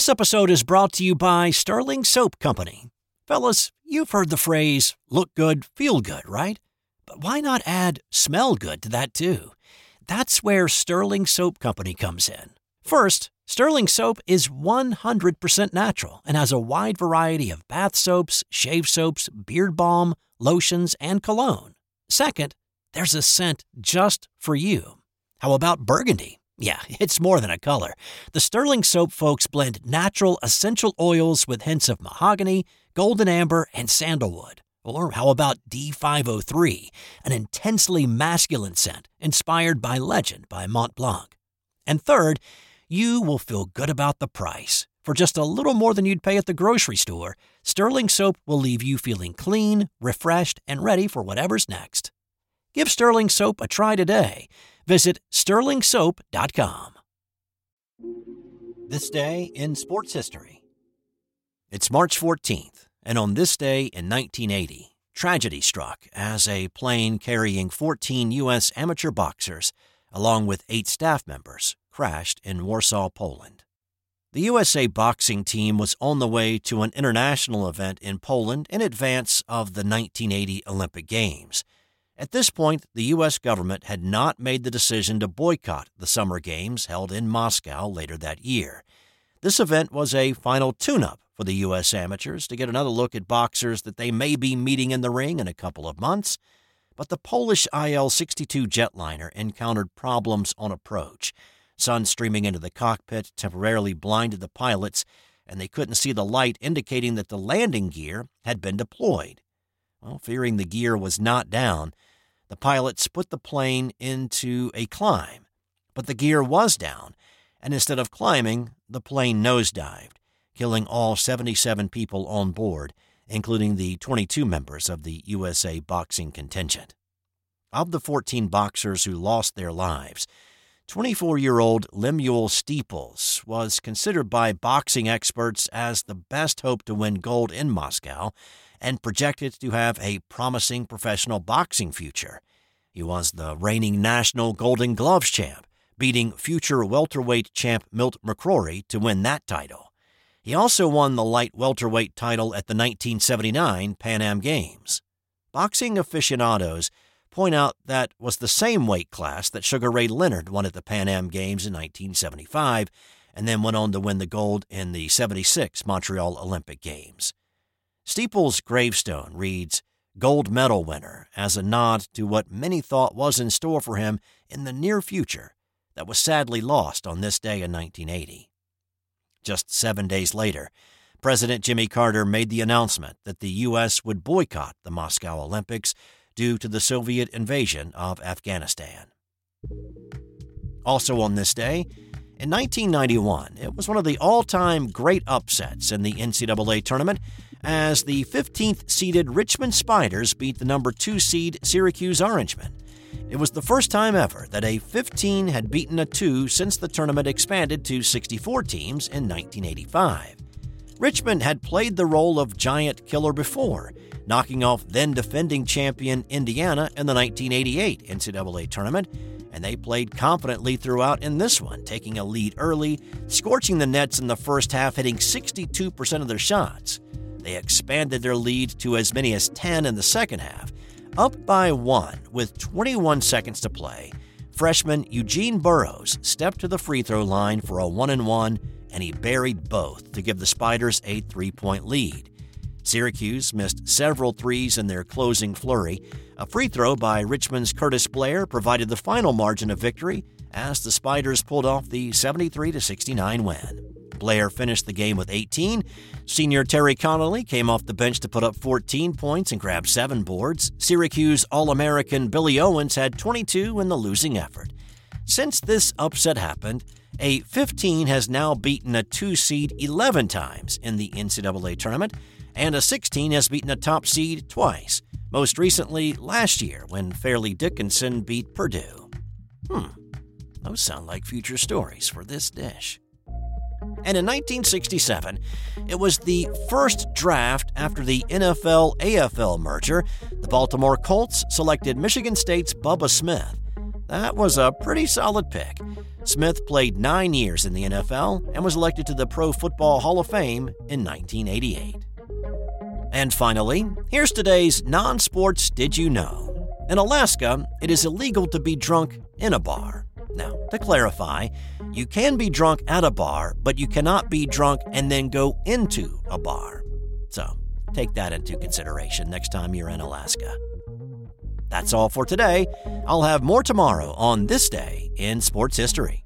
This episode is brought to you by Sterling Soap Company. Fellas, you've heard the phrase, look good, feel good, right? But why not add smell good to that too? That's where Sterling Soap Company comes in. First, Sterling Soap is 100% natural and has a wide variety of bath soaps, shave soaps, beard balm, lotions, and cologne. Second, there's a scent just for you. How about burgundy? Yeah, it's more than a color. The Sterling Soap folks blend natural essential oils with hints of mahogany, golden amber, and sandalwood. Or how about D503, an intensely masculine scent inspired by Legend by Mont Blanc. And third, you will feel good about the price. For just a little more than you'd pay at the grocery store, Sterling Soap will leave you feeling clean, refreshed, and ready for whatever's next. Give Sterling Soap a try today. Visit sterlingsoap.com. This day in sports history. It's March 14th, and on this day in 1980, tragedy struck as a plane carrying 14 U.S. amateur boxers, along with 8 staff members, crashed in Warsaw, Poland. The USA boxing team was on the way to an international event in Poland in advance of the 1980 Olympic Games. At this point, the U.S. government had not made the decision to boycott the Summer Games held in Moscow later that year. This event was a final tune-up for the U.S. amateurs to get another look at boxers that they may be meeting in the ring in a couple of months. But the Polish IL-62 jetliner encountered problems on approach. Sun streaming into the cockpit temporarily blinded the pilots, and they couldn't see the light indicating that the landing gear had been deployed. Well, fearing the gear was not down, the pilots put the plane into a climb. But the gear was down, and instead of climbing, the plane nosedived, killing all 77 people on board, including the 22 members of the USA boxing contingent. Of the 14 boxers who lost their lives, 24-year-old Lemuel Steeples was considered by boxing experts as the best hope to win gold in Moscow and projected to have a promising professional boxing future. He was the reigning national Golden Gloves champ, beating future welterweight champ Milt McCrory to win that title. He also won the light welterweight title at the 1979 Pan Am Games. Boxing aficionados point out that was the same weight class that Sugar Ray Leonard won at the Pan Am Games in 1975 and then went on to win the gold in the 76 Montreal Olympic Games. Steeples' gravestone reads, "Gold medal winner," as a nod to what many thought was in store for him in the near future that was sadly lost on this day in 1980. Just 7 days later, President Jimmy Carter made the announcement that the U.S. would boycott the Moscow Olympics due to the Soviet invasion of Afghanistan. Also on this day, in 1991, it was one of the all-time great upsets in the NCAA tournament as the 15th-seeded Richmond Spiders beat the number 2 seed Syracuse Orangemen. It was the first time ever that a 15 had beaten a 2 since the tournament expanded to 64 teams in 1985. Richmond had played the role of giant killer before, knocking off then-defending champion Indiana in the 1988 NCAA tournament, and they played confidently throughout in this one, taking a lead early, scorching the nets in the first half, hitting 62% of their shots. They expanded their lead to as many as 10 in the second half, up by 1 with 21 seconds to play. Freshman Eugene Burroughs stepped to the free throw line for a 1-and-1, and he buried both to give the Spiders a 3-point lead. Syracuse missed several threes in their closing flurry. A free throw by Richmond's Curtis Blair provided the final margin of victory as the Spiders pulled off the 73-69 win. Blair finished the game with 18. Senior Terry Connolly came off the bench to put up 14 points and grab 7 boards. Syracuse All-American Billy Owens had 22 in the losing effort. Since this upset happened, a 15 has now beaten a 2 seed 11 times in the NCAA tournament, and a 16 has beaten a top seed twice, most recently last year when Fairleigh Dickinson beat Purdue. Those sound like future stories for this dish. And in 1967, it was the first draft after the NFL-AFL merger. The Baltimore Colts selected Michigan State's Bubba Smith. That was a pretty solid pick. Smith played 9 years in the NFL and was elected to the Pro Football Hall of Fame in 1988. And finally, here's today's non-sports Did You Know? In Alaska, it is illegal to be drunk in a bar. Now, to clarify, you can be drunk at a bar, but you cannot be drunk and then go into a bar. So, take that into consideration next time you're in Alaska. That's all for today. I'll have more tomorrow on This Day in Sports History.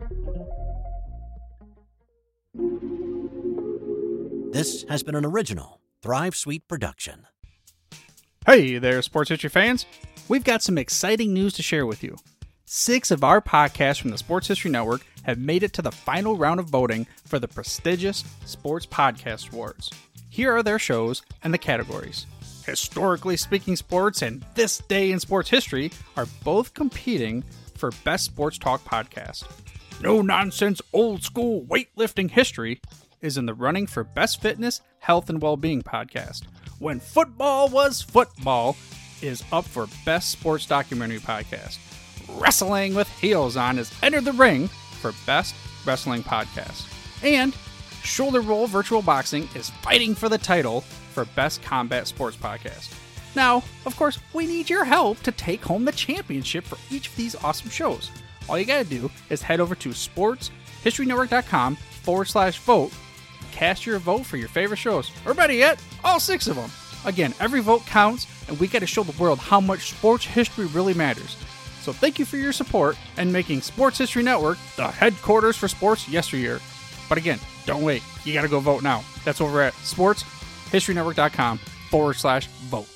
This has been an original Thrive Suite production. Hey there, sports history fans. We've got some exciting news to share with you. 6 of our podcasts from the Sports History Network have made it to the final round of voting for the prestigious Sports Podcast Awards. Here are their shows and the categories. Historically Speaking Sports and This Day in Sports History are both competing for Best Sports Talk Podcast. No Nonsense Old School Weightlifting History is in the running for Best Fitness, Health, and Wellbeing Podcast. When Football Was Football is up for Best Sports Documentary Podcast. Wrestling with Heels On has entered the ring for Best Wrestling Podcast. And Shoulder Roll Virtual Boxing is fighting for the title for Best Combat Sports Podcast. Now, of course, we need your help to take home the championship for each of these awesome shows. All you gotta do is head over to sportshistorynetwork.com/vote. Cast your vote for your favorite shows, or better yet, all 6 of them. Again, every vote counts, and we gotta show the world how much sports history really matters. So thank you for your support and making Sports History Network the headquarters for sports yesteryear. But again, don't wait. You gotta go vote now. That's over at sportshistorynetwork.com/vote.